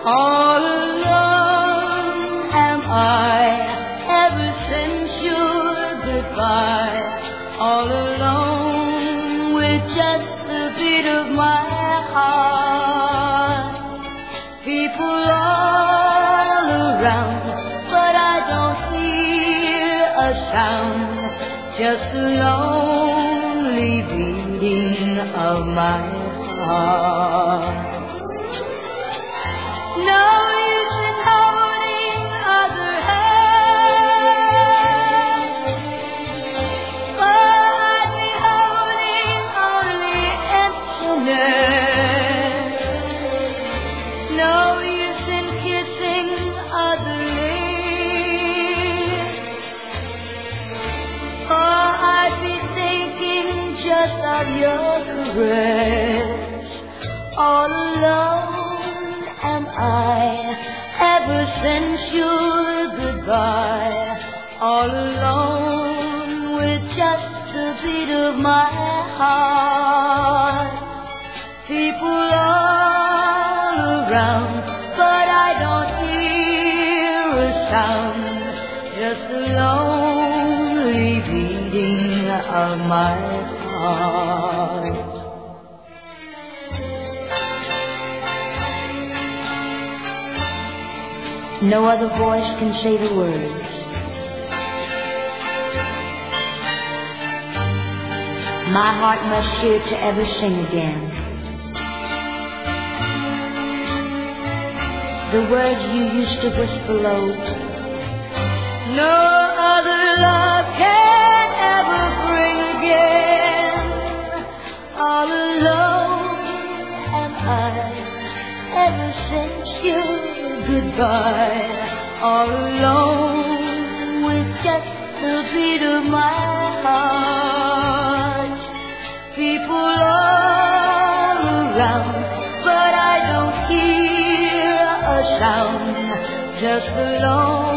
All alone am I ever since your goodbye. All alone with just the beat of my heart. People all around, but I don't hear a sound. Just the lonely beating of my heart. No use in holding other hands, for I'd be holding only emptiness. No use in kissing other lips, for I'd be thinking just of your caress. All alone am I ever since your goodbye. All alone with just the beat of my heart. People all around, but I don't hear a sound. Just the lonely beating of my heart. No other voice can say the words. My heart must hear to ever sing again. The words you used to whisper low. No other love can ever bring again. All alone am I ever since you goodbye. All alone with just the beat of my heart. People all around, but I don't hear a sound. Just the lonely